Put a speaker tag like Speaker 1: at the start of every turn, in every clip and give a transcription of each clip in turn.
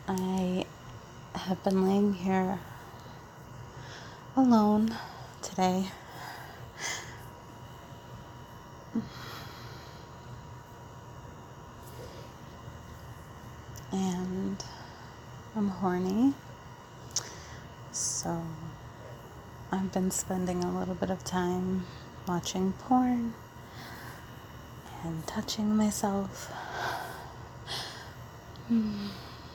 Speaker 1: I have been laying here alone today. And I'm horny. So I've been spending a little bit of time watching porn and touching myself. I'm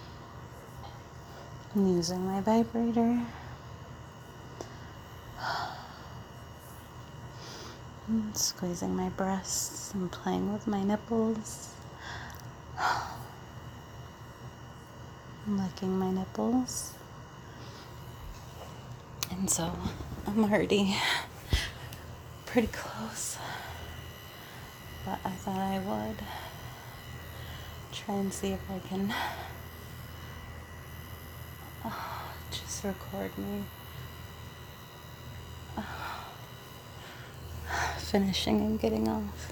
Speaker 1: using my vibrator. I'm squeezing my breasts and playing with my nipples. Licking my nipples. And so I'm already pretty close. But I thought I would try and see if I can just record me finishing and getting off.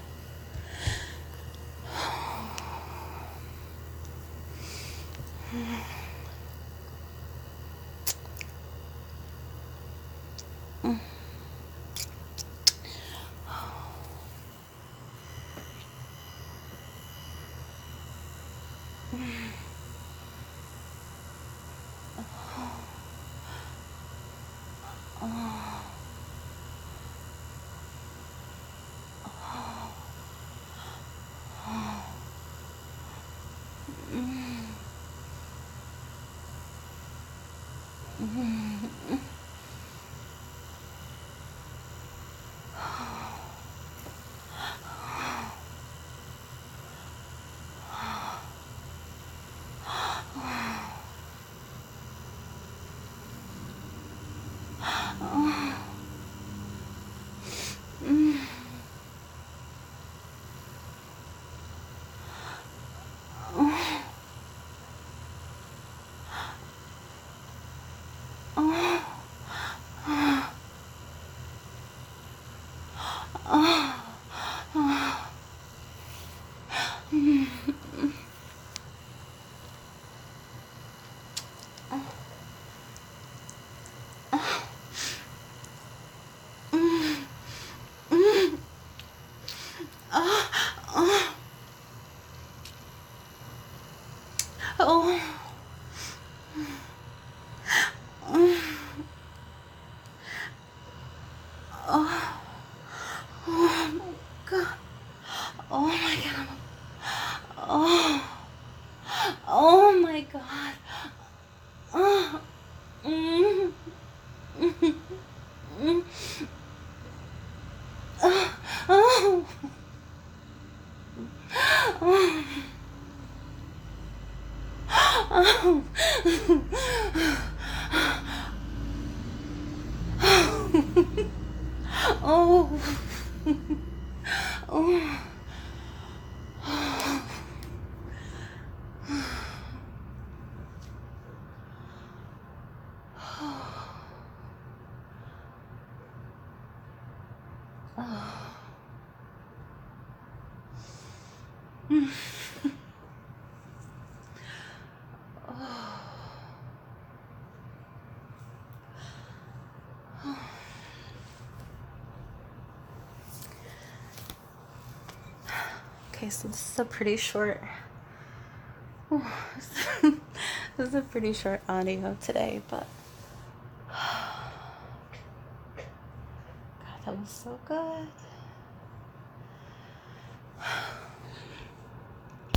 Speaker 1: Oh. Oh. Oh my God. Oh my God. Oh. Oh my God. Oh. Mm. Mm. Oh. Oh. Oh. Oh. Oh. Oh. Okay, so this is a pretty short this is a pretty short audio today, but God, that was so good.